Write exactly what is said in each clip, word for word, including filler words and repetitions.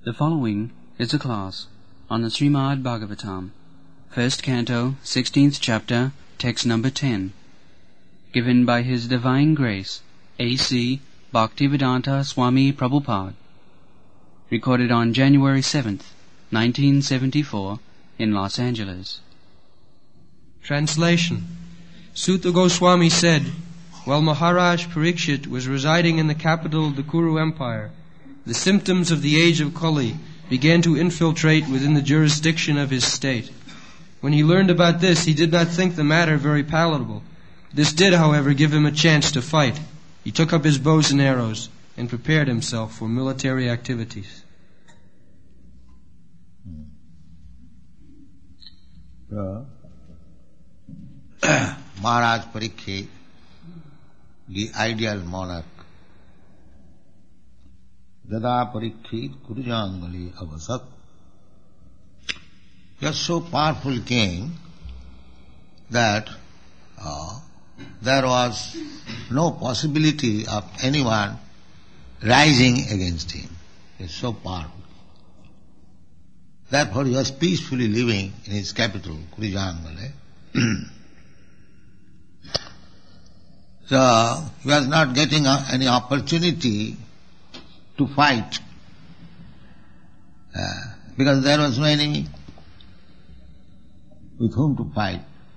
The following is a class on the Srimad Bhagavatam, first canto, sixteenth chapter, text number ten, given by His Divine Grace, A C Bhaktivedanta Swami Prabhupada, recorded on January seventh, nineteen seventy-four, in Los Angeles. Translation. Suta Goswami said, while Maharaj Parikshit was residing in the capital of the Kuru Empire, the symptoms of the age of Kali began to infiltrate within the jurisdiction of his state. When he learned about this, he did not think the matter very palatable. This did, however, give him a chance to fight. He took up his bows and arrows and prepared himself for military activities. So, Maharaj Parikshit, the ideal monarch, Dada Parikshit Kurujangali Avasat. He was so powerful king that uh, there was no possibility of anyone rising against him. He was so powerful. Therefore he was peacefully living in his capital, Kurujangali. So he was not getting any opportunity to fight uh, because there was no enemy with whom to fight.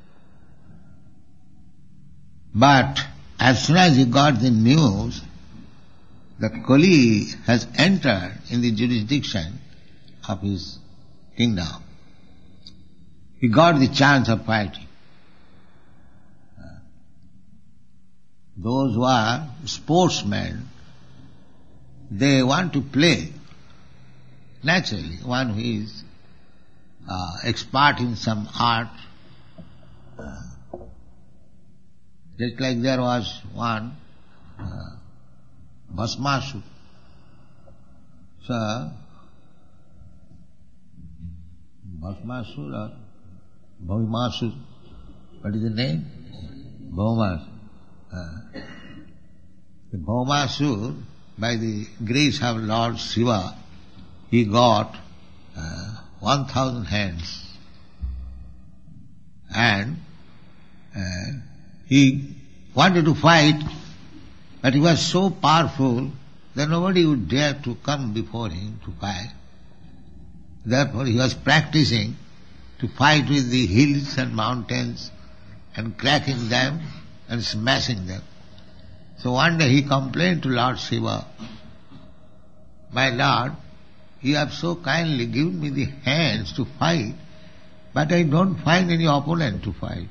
But as soon as he got the news that Kali has entered in the jurisdiction of his kingdom, he got the chance of fighting. Uh, those who are sportsmen, they want to play. Naturally, one who is uh, expert in some art, uh, just like there was one, uh, Bhasmasur. So, Bhasmasur or Bhaumasur, what is the name? Bhaumasur. Uh, the Bhaumasur, by the grace of Lord Shiva, he got uh, one thousand hands. And uh, he wanted to fight, but he was so powerful that nobody would dare to come before him to fight. Therefore he was practicing to fight with the hills and mountains and cracking them and smashing them. So one day he complained to Lord Shiva, "My Lord, you have so kindly given me the hands to fight, but I don't find any opponent to fight.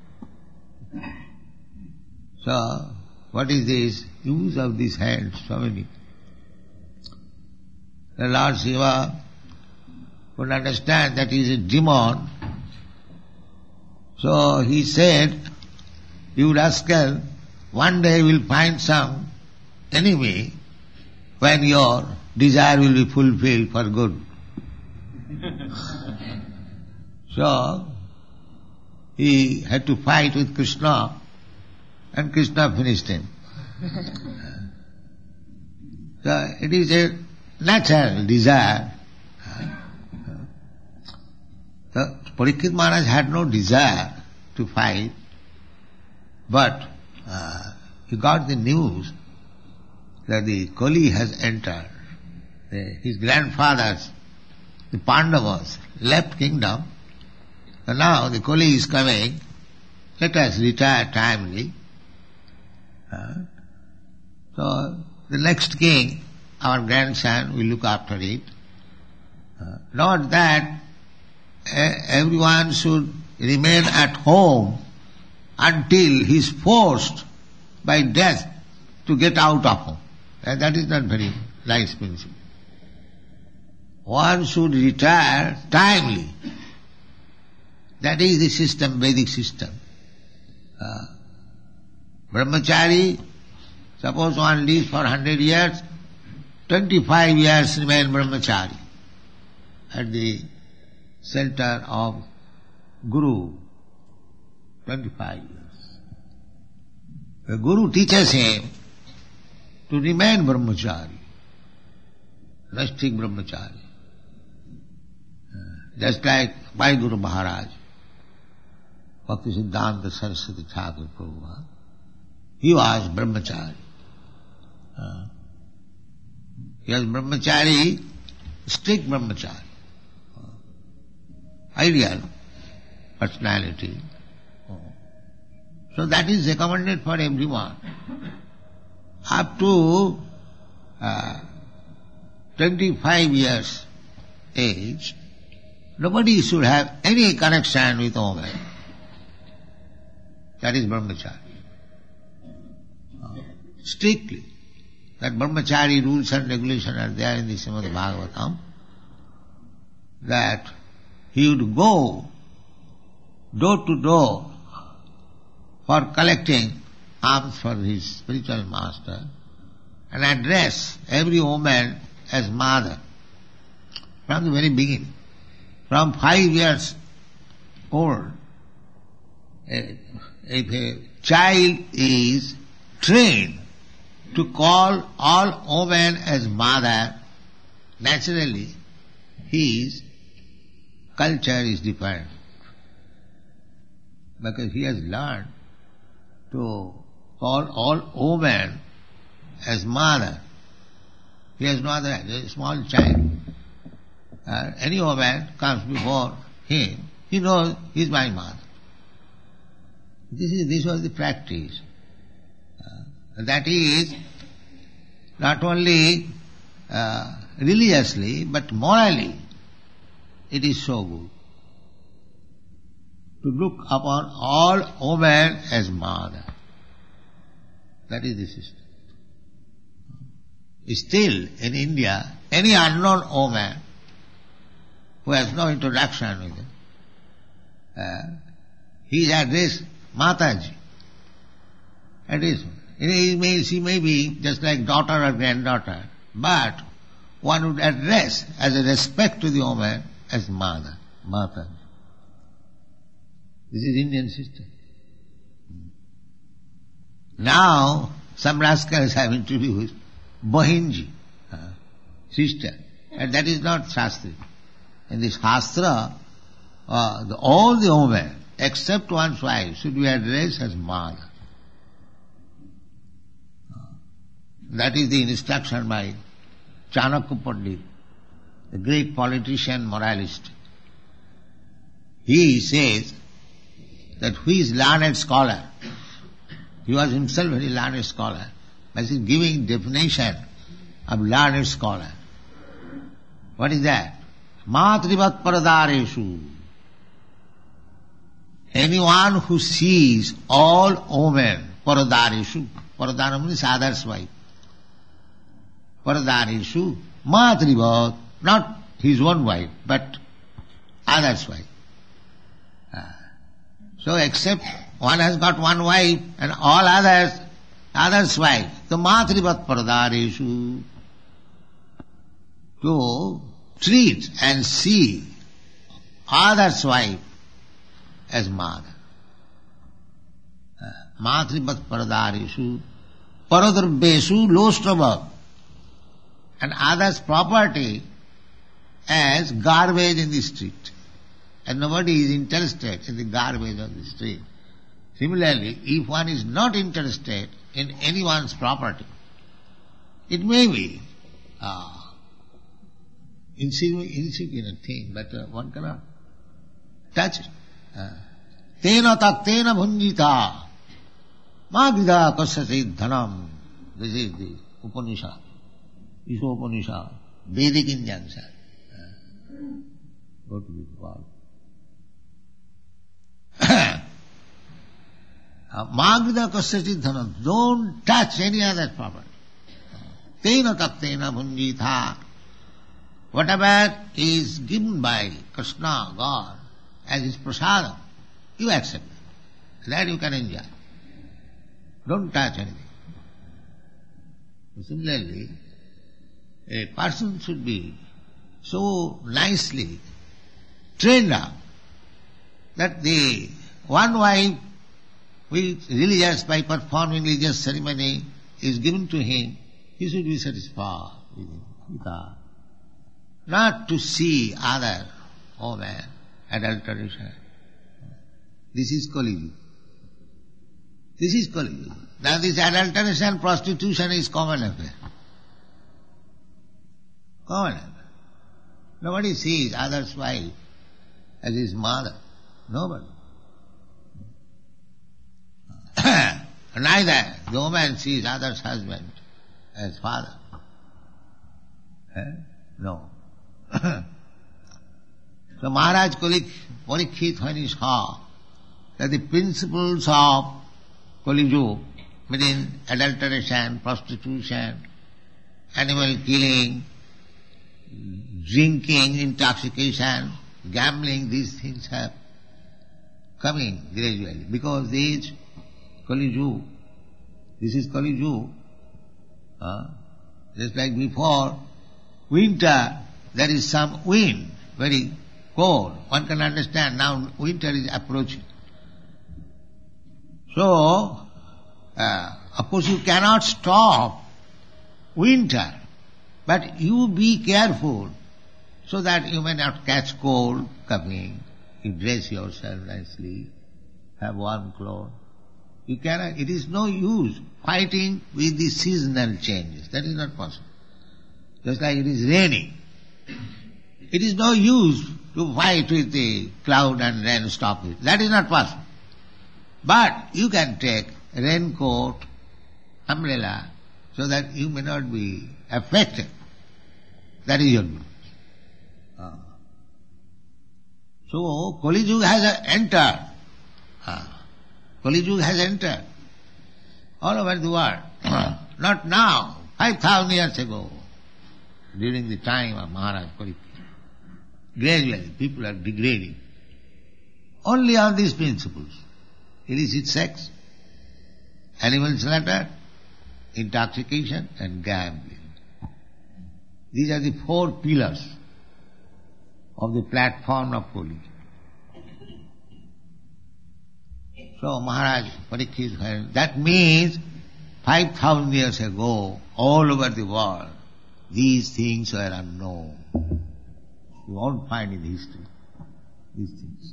So, what is this use of these hands, so many?" The Lord Shiva could understand that he is a demon. So he said, "You rascal, one day you will find some enemy when your desire will be fulfilled for good." So he had to fight with Krishna, and Krishna finished him. So it is a natural desire. So Parikshit Maharaj had no desire to fight, but uh, he got the news that the Kali has entered. The, his grandfathers, the Pandavas, left kingdom, and now the Kali is coming. Let us retire timely. Uh, so the next king, our grandson, will look after it. Uh, not that everyone should remain at home until he is forced by death to get out of home. And that is not very nice principle. One should retire timely. That is the system, Vedic system. Uh, brahmachari, suppose one lives for one hundred years, twenty-five years remain brahmachari at the center of Guru, twenty-five years. The Guru teaches him to remain brahmachari, rustic brahmachari. Just like my Guru Maharaj, Bhakti Siddhanta Saraswati Thakur Prabhupada, he was brahmachari. Uh, he was brahmachari, strict brahmachari. Uh, ideal personality. Uh, so that is recommended for everyone. Up to uh, twenty-five years age, nobody should have any connection with woman. That is brahmachari. Uh, strictly. That brahmachari rules and regulations are there in the Srimad Bhagavatam, that he would go door to door for collecting alms for his spiritual master and address every woman as mother from the very beginning. From five years old, if a child is trained to call all women as mother, naturally his culture is different. Because he has learned to call all women as mother. He has no other, a small child. Uh, any woman comes before him, he knows he is my mother. This is this was the practice. Uh, that is not only uh, religiously but morally it is so good to look upon all women as mother. That is the system. Still in India, any unknown woman who has no introduction with him, uh, he is addressed Mataji. That is, he may, she may be just like daughter or granddaughter, but one would address as a respect to the woman as mother, Mataji. This is Indian system. Now, some rascals have introduced Bahinji, uh, sister, and that is not Shastra. In the Shastra, uh, the, all the women, except one's wife, should be addressed as mother. That is the instruction by Chanakya Pandit, the great politician, moralist. He says that who is learned scholar, he was himself a very learned scholar, but he is giving definition of learned scholar. What is that? Matrivat paradareshu. Anyone who sees all women, paradareshu, paradara means other's wife. Paradareshu, matrivat, not his own wife, but other's wife. So except one has got one wife and all others, others' wife. So matrivat paradareshu, to treat and see others' wife as mother. Matrivat paradareshu, paradrabeshu lostava, and others' property as garbage in the street. And nobody is interested in the garbage on the street. Similarly, if one is not interested in anyone's property, it may be uh, insignificant thing, but uh, one cannot touch it. Tena taktena bhunjita magida kasyasi dhanam. This is the Upanishad. This Upanishad, Vedic injunction. Go to this wall. Magda kasyachit dhanam. Don't touch any other property. Tena taktena bhunjita. Whatever is given by Krishna, God, as his prasadam, you accept it. That you can enjoy. Don't touch anything. Similarly, a person should be so nicely trained up that the one wife with religious, by performing religious ceremony is given to him, he should be satisfied with that. Not to see other oh man, adulteration. This is Kali Yuga. This is Kali Yuga. Now this adulteration, prostitution is common affair. Common affair. Nobody sees other's wife as his mother. Nobody. Neither the woman sees other's husband as father. Eh? No. So Maharaj Parikshit, when he saw that the principles of Kali Yuga, meaning adulteration, prostitution, animal killing, drinking, intoxication, gambling, these things are coming gradually. Because these Kali Yuga, this is Kali Yuga. Uh, just like before, winter, there is some wind, very cold. One can understand now winter is approaching. So, uh, of course you cannot stop winter, but you be careful so that you may not catch cold coming. You dress yourself nicely, have warm clothes. You cannot, it is no use fighting with the seasonal changes. That is not possible. Just like it is raining. It is no use to fight with the cloud and rain, stop it. That is not possible. But you can take raincoat, umbrella, so that you may not be affected. That is your duty. Uh. So, Kali Yuga has entered. Uh. Kali Yuga has entered all over the world. Not now, five thousand years ago, during the time of Maharaj Parikshit. Gradually, people are degrading. Only on these principles. Illicit sex, animal slaughter, intoxication and gambling. These are the four pillars of the platform of Kali. So Maharaj Parikshit, that means five thousand years ago, all over the world, these things were unknown. You won't find in history these things.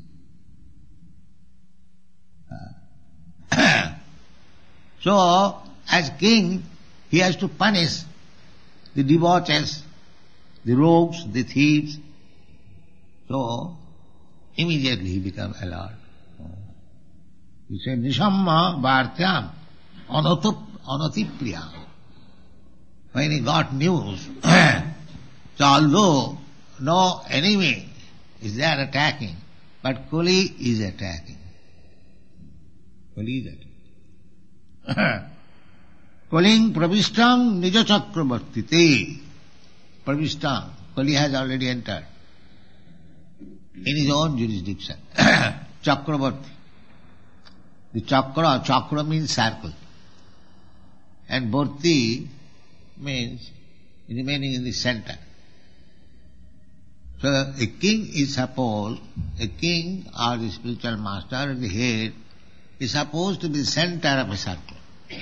Uh, so, as king, he has to punish the debauches, the rogues, the thieves. So, immediately he becomes alert. He said, Nishamma Bhartyam Anatipriyam. When he got news, so although no enemy is there attacking, but Kali is attacking. Kali is attacking. Kaling pravishtam nija chakravartite. Pravishtam. Kali has already entered in his own jurisdiction. Chakravarti. The chakra, chakra means circle. And Bharti means remaining in the center. So a king is supposed, a king or the spiritual master or the head is supposed to be the center of a circle.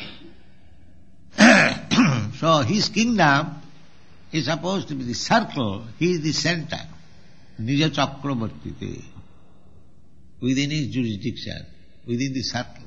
So his kingdom is supposed to be the circle, he is the center. Nija chakravartite. Within his jurisdiction, within the circle.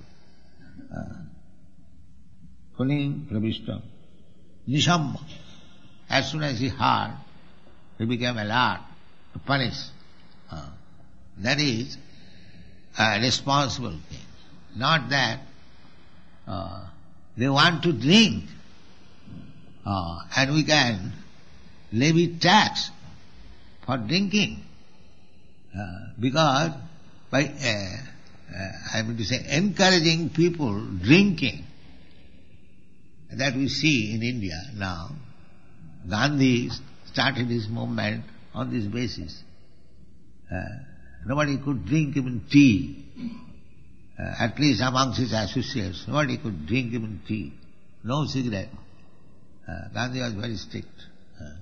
Kaling pravishtam. Nishamma. As soon as he heard, he became alert to punish. Uh, that is a responsible thing. Not that uh, they want to drink uh, and we can levy tax for drinking. Uh, because by, uh, uh, I mean to say, encouraging people drinking, that we see in India now, Gandhi started his movement on this basis. Uh, nobody could drink even tea. Uh, at least amongst his associates, nobody could drink even tea. No cigarette. Uh, Gandhi was very strict. Uh,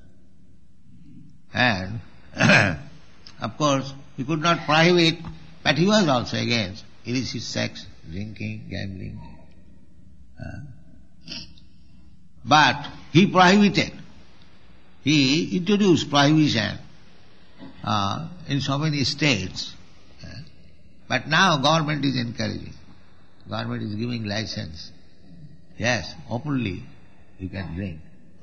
and, of course, he could not prohibit, but he was also against illicit sex, drinking, gambling. Uh, but he prohibited. He introduced prohibition uh, in so many states. Uh, but now government is encouraging. Government is giving license. Yes, openly you can drink.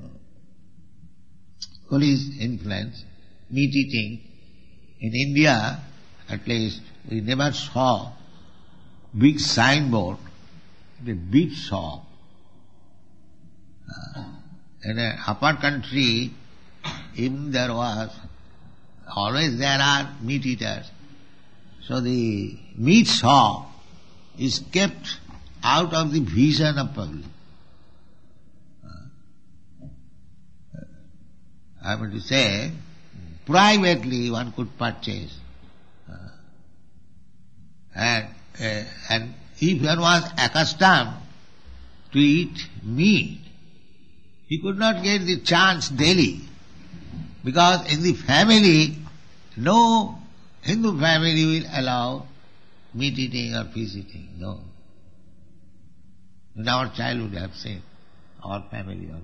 Police influence, meat eating. In India, at least, we never saw big signboard, the beef shop. Uh, in an upper country, even there was, always there are meat eaters. So the meat shop is kept out of the vision of public. I want to say, privately one could purchase. Uh, and, uh, and if one was accustomed to eat meat, he could not get the chance daily. Because in the family, no Hindu family will allow meat eating or fish eating. No. In our childhood I have seen, our family also.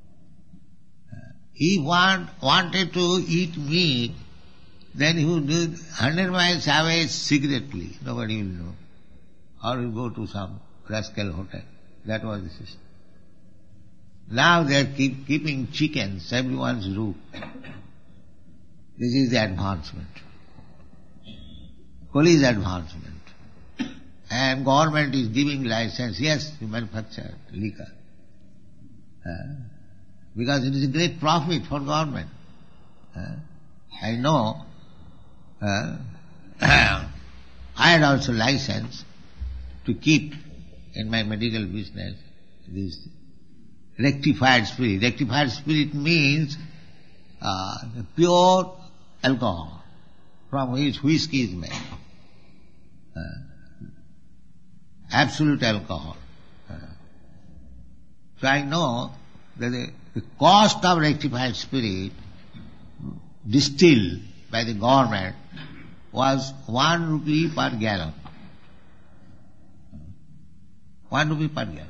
He want, wanted to eat meat, then he would do one hundred miles away secretly. Nobody will know. Or he will go to some rascal hotel. That was the system. Now they are keep, keeping chickens, everyone's roof. This is the advancement. Police advancement. And government is giving license, yes, to manufacture liquor. Uh, because it is a great profit for government. Uh, I know, uh, I had also license to keep in my medical business this rectified spirit. Rectified spirit means uh, the pure alcohol from which whiskey is made. Uh, absolute alcohol. Uh, so I know that the, the cost of rectified spirit distilled by the government was one rupee per gallon. One rupee per gallon.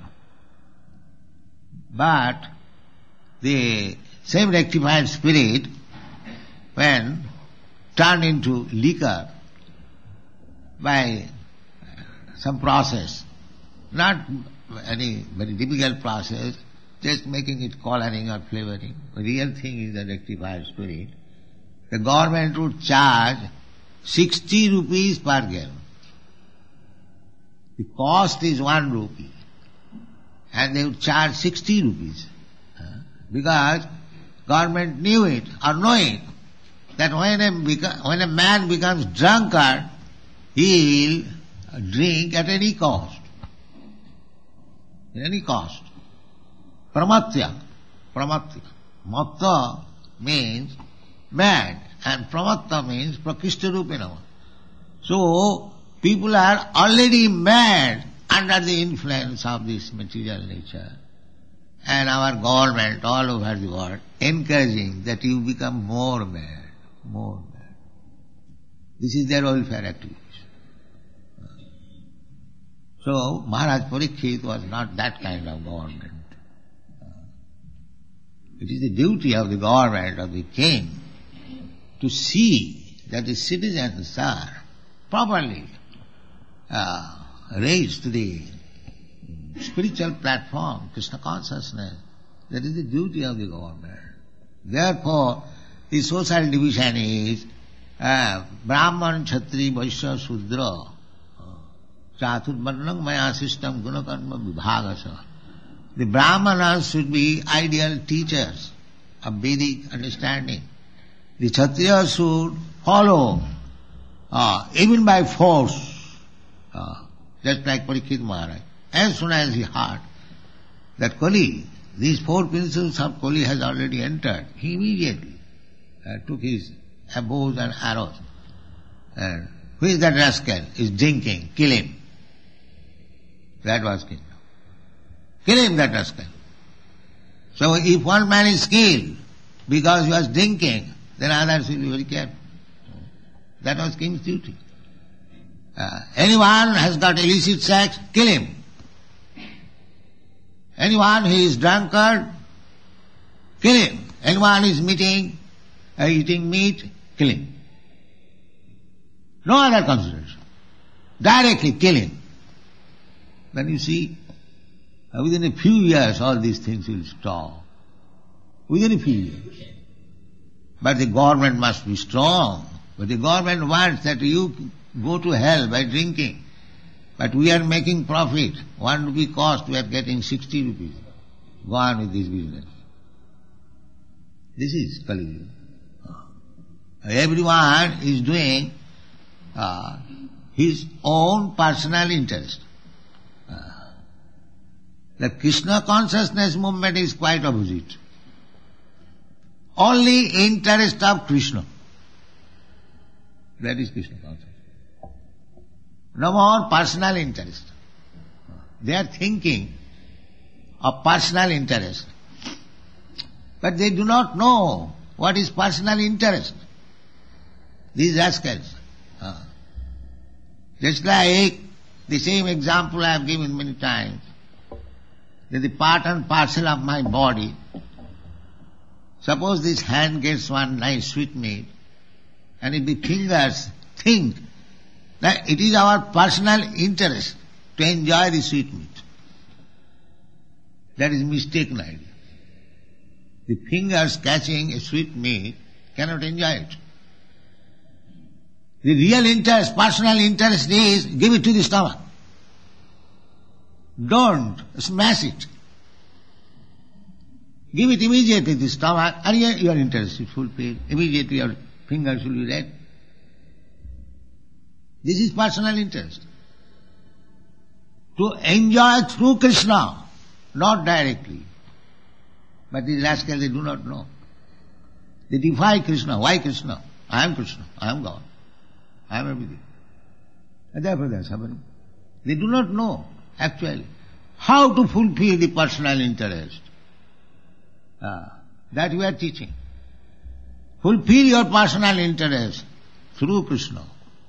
But the same rectified spirit, when turned into liquor by some process, not any very difficult process, just making it coloring or flavoring, the real thing is the rectified spirit, the government would charge sixty rupees per gallon. The cost is one rupee. And they would charge sixty rupees. Because government knew it or know it, that when a, beca- when a man becomes drunkard, he will drink at any cost. At any cost. Pramatya. Pramatya. Matta means mad, and pramatta means prakishtarupinama. So, people are already mad under the influence of this material nature. And our government all over the world encouraging that you become more mad, more mad. This is their welfare activities. So, Maharaj Parikshit was not that kind of government. It is the duty of the government, of the king, to see that the citizens are properly uh, raised to the spiritual platform, Krishna consciousness. That is the duty of the government. Therefore, the social division is uh, Brahman, Kshatri, Vaishya, Sudra, Chaturvarnam Maya system, Gunakarma Vibhagasa. The Brahmanas should be ideal teachers of Vedic understanding. The Kshatriyas should follow, uh, even by force, uh, just like Parikshit Maharaj. As soon as he heard that Kali, these four principles of Kali has already entered, he immediately uh, took his bows and arrows. And who is that rascal? Is drinking, kill him. That was kingdom. Kill him, that rascal. So if one man is killed because he was drinking, then others will be very careful. That was king's duty. Uh, anyone has got illicit sex, kill him. Anyone who is drunkard, kill him. Anyone who is meeting, uh, eating meat, kill him. No other consideration. Directly killing. Then you see, within a few years all these things will stop. Within a few years. But the government must be strong. But the government wants that you go to hell by drinking. But we are making profit. One rupee cost, we are getting sixty rupees. Go on with this business. This is Kali Yuga. Everyone is doing uh, his own personal interest. Uh, the Krishna consciousness movement is quite opposite. Only interest of Krishna. That is Krishna consciousness. No more personal interest. They are thinking of personal interest. But they do not know what is personal interest. These rascals. Uh, just like the same example I have given many times, that the part and parcel of my body, suppose this hand gets one nice sweetmeat, and if the fingers think that it is our personal interest to enjoy the sweetmeat, that is mistaken idea. The fingers catching a sweetmeat cannot enjoy it. The real interest, personal interest is give it to the stomach. Don't smash it. Give it immediately to the stomach and your, your interest is fulfilled. Immediately your fingers will be red. This is personal interest. To enjoy through Krishna, not directly. But these rascals, they do not know. They defy Krishna. Why Krishna? I am Krishna. I am God. I am everything. And therefore they are suffering. They do not know, actually, how to fulfill the personal interest. Ah, that we are teaching. Fulfill your personal interest through Krishna.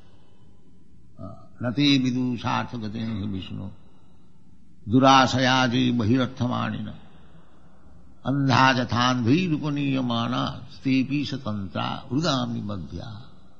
Nati vidu sarthagatin Vishnu durasayadi bahiratthamanina andhajathandhi rupaniyamana stepi satantra udami madhya.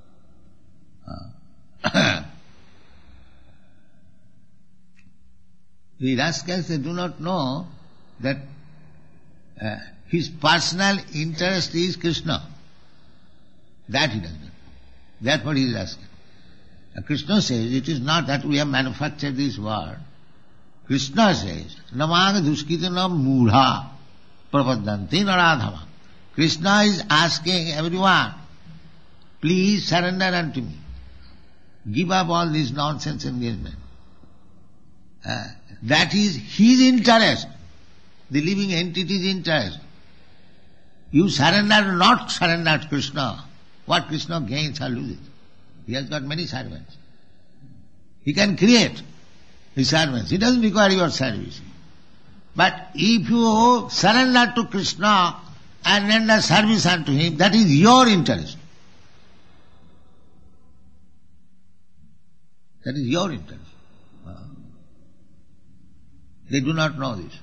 The rascals, they do not know that uh, his personal interest is Krishna. That he does not. Therefore he is asking. Uh, Krishna says, it is not that we have manufactured this word. Krishna says, Namanga duskitana mudha prapadanti naradhama. Krishna is asking everyone, please surrender unto me. Give up all this nonsense engagement. Uh, that is his interest, the living entity's interest. You surrender, not surrender to Krishna. What Krishna gains or loses? He has got many servants. He can create his servants. He doesn't require your service. But if you surrender to Krishna and render service unto him, that is your interest. That is your interest. They do not know this.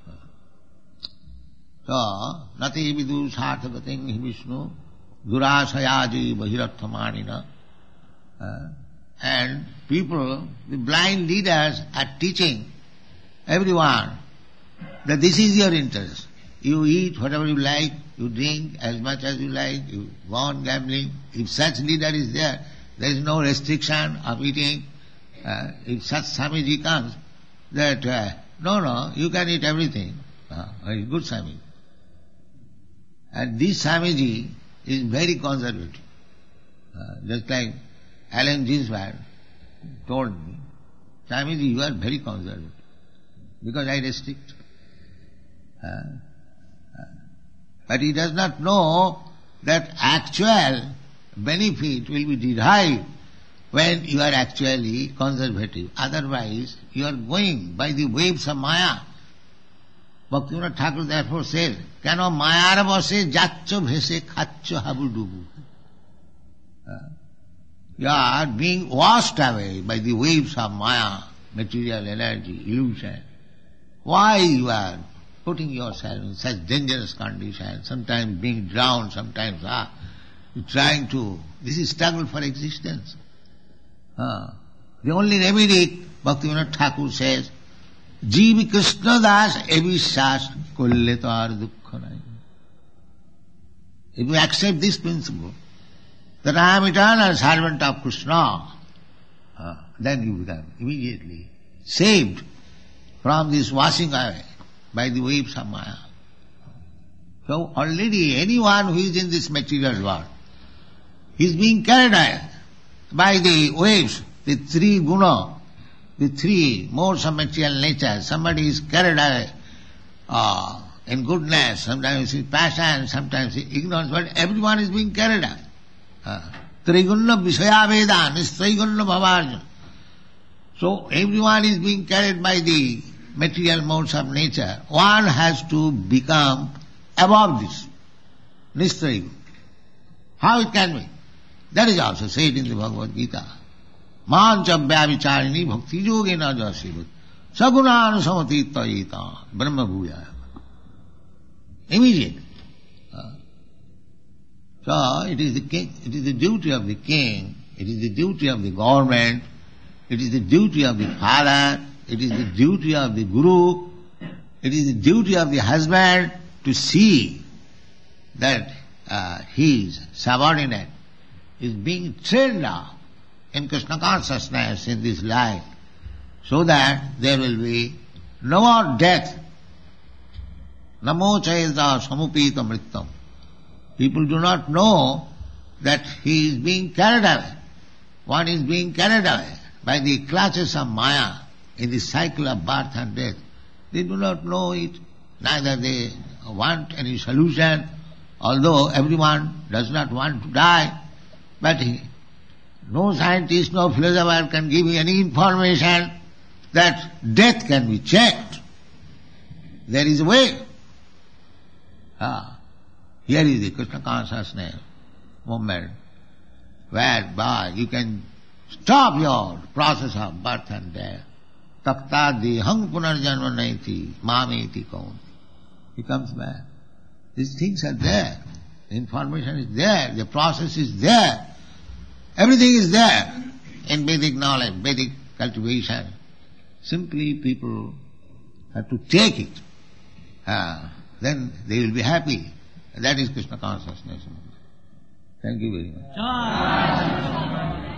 So, nati vidu sarthagating hi Vishnu durasayaji bahiratthamanina. And people, the blind leaders are teaching everyone that this is your interest. You eat whatever you like, you drink as much as you like, you go on gambling. If such leader is there, there is no restriction of eating. Uh, if such Swamiji comes, that, uh, no, no, you can eat everything. Uh, very good Swamiji. And this Swamiji is very conservative. Uh, just like Alan Ginsberg told me, Swamiji, you are very conservative, because I restrict. Uh, uh, but he does not know that actual benefit will be derived when you are actually conservative. Otherwise, you are going by the waves of Maya. Bhaktivinoda Thakur therefore says, Keno Mayar bose jaccho bhese khacho habudubu. You are being washed away by the waves of Maya, material energy, illusion. Why you are putting yourself in such dangerous conditions, sometimes being drowned, sometimes ah, trying to... This is struggle for existence. Uh, the only remedy, Bhaktivinoda Thakur says, Jeev Krishna Das Evisas Kulletar Dukkha Nai. If you accept this principle, that I am eternal servant of Krishna, uh, then you become immediately saved from this washing away by the waves of Maya. So already anyone who is in this material world is being carried away by the waves, the three guna, the three modes of material nature. Somebody is carried away uh, in goodness, sometimes in passion, sometimes in ignorance, but everyone is being carried away. Trigunna Visaya Veda, Nistraigunna Bhavarjuna. So everyone is being carried by the material modes of nature. One has to become above this. Nistraigunna. How it can be? That is also said in the Bhagavad Gita. Mancha Vyavicharini Bhakti Yogena Jasivat Sagunan Samatitayita Brahma Bhuya. Immediately. So it is the king, it is the duty of the king, it is the duty of the government, it is the duty of the father, it is the duty of the guru, it is the duty of the husband to see that uh, his subordinate is being trained up in Krishna consciousness in this life, so that there will be no more death. Namo chayada samupita mrittam. People do not know that he is being carried away. One is being carried away by the clutches of Maya in the cycle of birth and death. They do not know it, neither they want any solution, although everyone does not want to die, but he, no scientist, no philosopher can give you any information that death can be checked. There is a way. Ah. Here is the Krishna consciousness movement, whereby you can stop your process of birth and death. Tapta dehang punarjanma naiti mameti kaun. He comes back. These things are there. The information is there. The process is there. Everything is there in Vedic knowledge, Vedic cultivation. Simply people have to take it. Uh, then they will be happy. That is Krishna consciousness. Thank you very much.